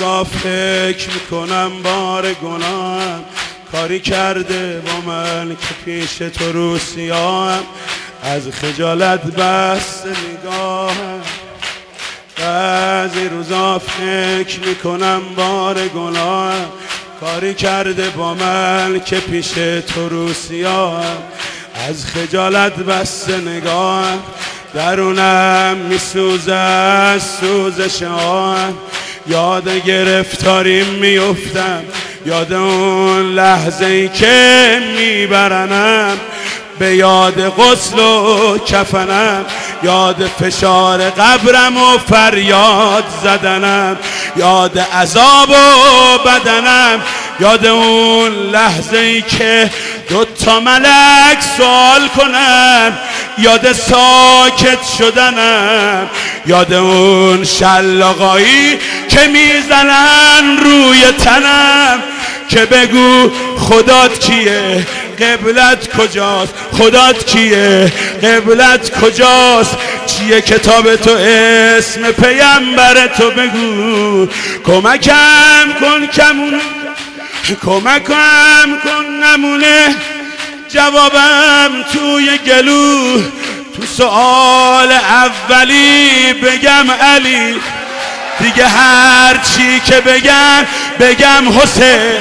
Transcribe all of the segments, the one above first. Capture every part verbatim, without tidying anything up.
روزا فکر میکنم بار گناهم، کاری کرده با من که پیش تو رو سیاهم، از خجالت بس نگاهم. بعضی روزا فکر میکنم بار گناهم، کاری کرده با من که پیش تو رو سیاهم، از خجالت بس نگاهم. درونم میسوزه از سوزش آهم، یاد گرفتاریم میفتم، یاد اون لحظه ای که میبرنم، به یاد غسل و کفنم، یاد فشار قبرم و فریاد زدنم، یاد عذاب و بدنم، یاد اون لحظه ای که دوتا ملک سوال کنن، یاد ساکت شدنم، یاد اون شلاقایی که میزنن روی تنم، که بگو خدات کیه، قبلت کجاست، خدات کیه، قبلت کجاست، چیه کتاب تو، اسم پیامبر تو، بگو کمکم کن کمونه، کمکم کن نمونه، جوابم توی گلو، تو سؤال اولی بگم علی، دیگه هر چی که بگم بگم حسین.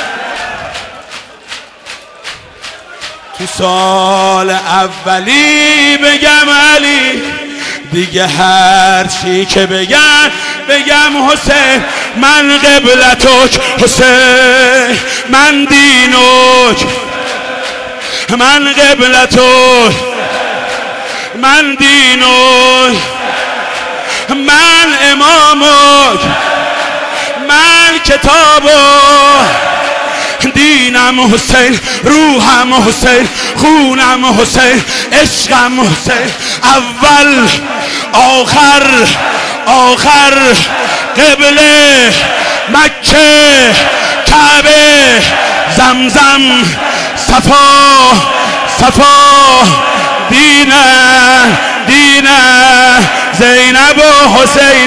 تو سؤال اولی بگم علی، دیگه هر چی که بگم بگم حسین. من قبلتک حسین، من دینک، من قبلتک، من دینک، من امامک، من کتابک، دینم حسین، روحم حسین، خونم حسین، عشقم حسین، اول آخر آخر، قبله مکه، کعبه، زمزم، صفا صفا، دینه دینه، زینب و حسین،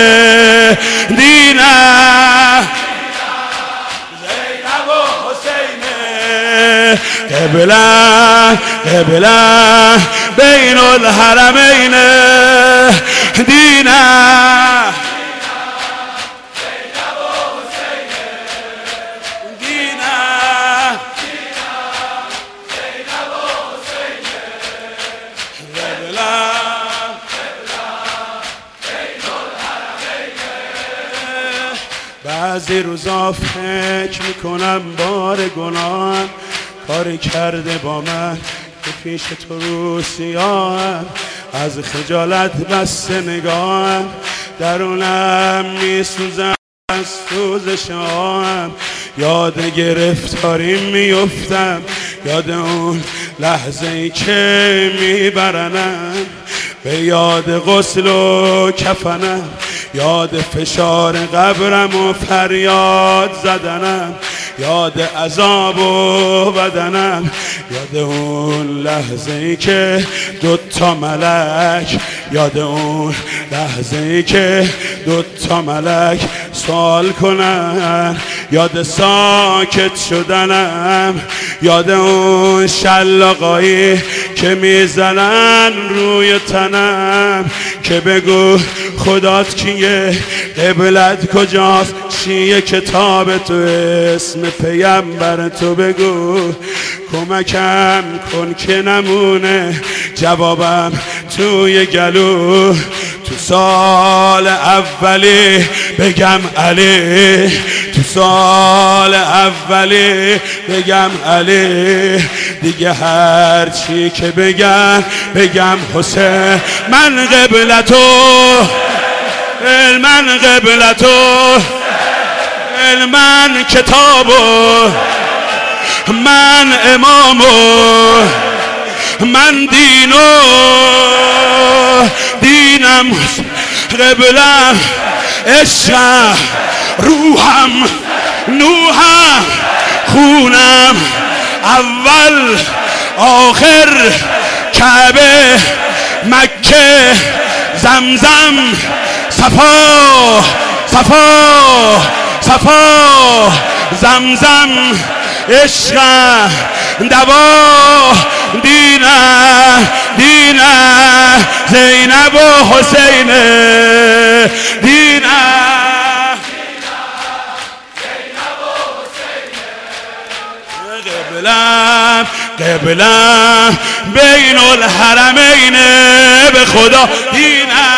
دینه زینب و حسین، قبله قبله بین الحرمین، دینه بعضی روزا فکر میکنم بار گناهم، کاری کرده با من که پیش تو رو سیاهم، از خجالت بس نگاهم، درونم میسوزم از سوزش آهم، یاد گرفتاریم میفتم، یاد اون لحظه ای که میبرنم، به یاد غسل و کفنم، یاد فشار قبرم و فریاد زدنم، یاد عذاب و بدنم، یاد اون لحظه ای که دوتا ملک، یاد اون لحظه ای که دوتا ملک سوال کنن، یاد ساکت شدنم، یاد اون شلاقایی که میزنن روی تنم، که بگو خدات کیه، قبلت کجاست، چیه کتاب تو، اسم پیامبر تو، بگو کمکم کن که نمونه، جوابم توی گلو، تو سال اولی بگم علی، تو سال اولی بگم علی، دیگه هر چی که بگم بگم حسین. من قبلتو، من قبلتو، من کتابو، من امامو، من دینو، دینم قبلم، عشقم، روحم، نوحم، خونم، اول آخر، کعبه، مکه، زمزم، صفا صفا صفا زمزم عشق دوا دینه دینه زینب و حسین دینه قبلم قبلم بین الحرمین به خدا دینه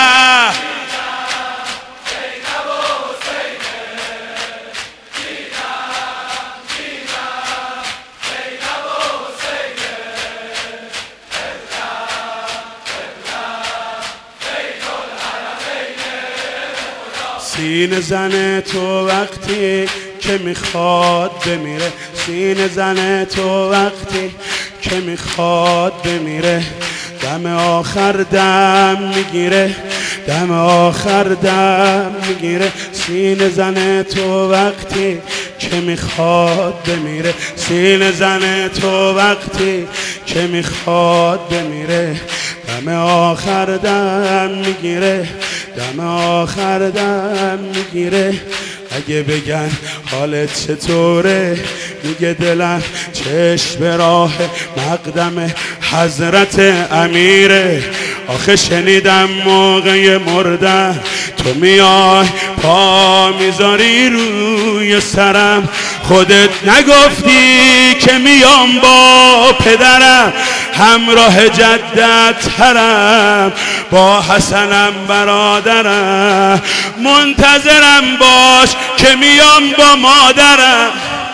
سینه زن تو وقتی که میخواد بمیره، سینه زن تو وقتی که میخواد بمیره، دم آخر دم میگیره، دم آخر دم میگیره. سینه زن تو وقتی که میخواد بمیره، سینه زن تو وقتی که میخواد بمیره، دم آخر دم میگیره، دم آخر دم میگیره. اگه بگن حالت چطوره میگه دلم چشم به راه مقدم حضرت امیره. آخه شنیدم موقع مردن تو میای پا میذاری روی سرم، خودت نگفتی که میام با پدرم همراه جدت حرم، با حسنم برادرم منتظرم باش که میام با مادرم،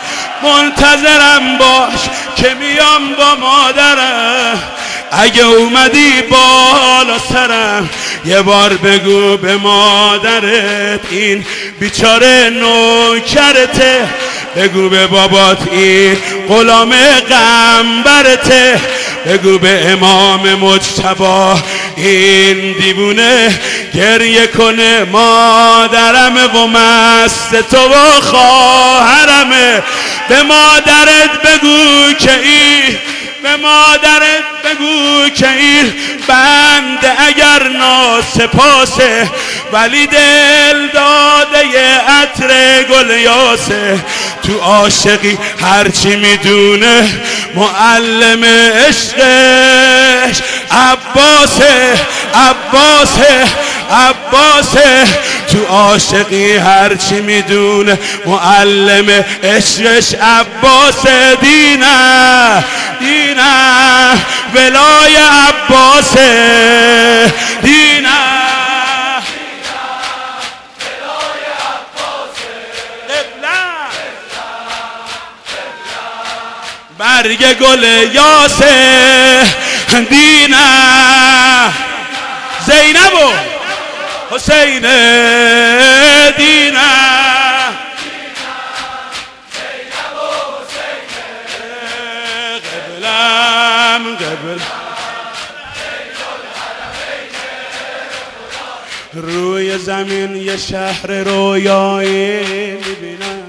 منتظرم باش که میام با مادرم. اگه اومدی بالا سرم یه بار بگو به مادرت این بیچاره نوکرته، بگو به بابات این غلام قنبرته، بگو به امام مجتبی این دیوونه گریه کنه مادرمه و مست تو و خواهرمه. به مادرت بگو که این به مادرت بگو که این بنده اگر ناسپاسه ولی دل داده ی عطر گل یاسه، تو عاشقی هرچی میدونه معلم عشقش عباسه عباسه عباسه، تو عاشقی هرچی میدونه معلم عشقش عباسه. دینه دینه ولای عباسه دینه ولای عباسه. برگ گل یاسه دینه زینب و حسین دینه قبلم قبل روی زمین یه شهر رویایی میبینم،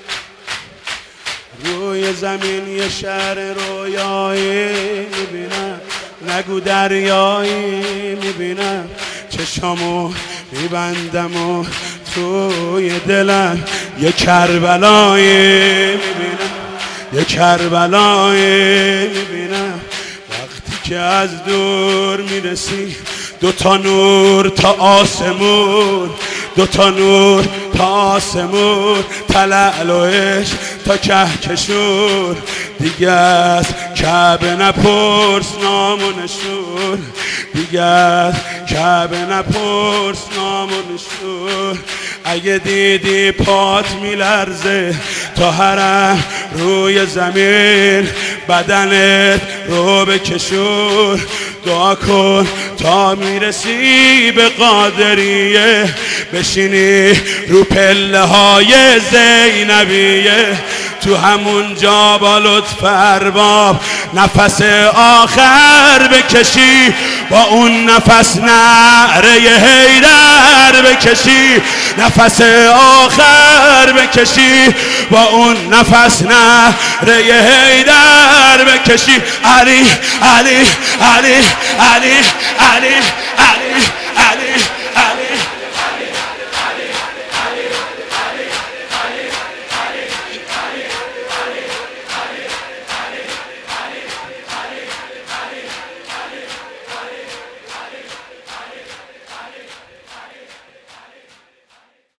روی زمین یه شهر رویایی میبینم، نگو دریایی میبینم، چشامو میبندم و توی دلم یه کربلایی میبینم، یه کربلایی میبینم. وقتی که از دور میرسی دوتا نور تا آسمون، دوتا نور تا آسمون، تلعل و عشق تا کهکشون، دیگه از کعبه نپرس نام و نشون، دیگه از کعبه نپرس نام و نشون. اگه دیدی پات میلرزه تا حرم روی زمین، بدنت رو بکشون، دعا کن تا میرسی به قادریه، بشینی رو پله های زینبیه، تو همون جا با لطف ارباب نفس آخر بکشی، با اون نفس نعره حیدر بکشی، نفس آخر بکشی، با اون نفس نعره حیدر بکشی. علی علی علی علی علی علی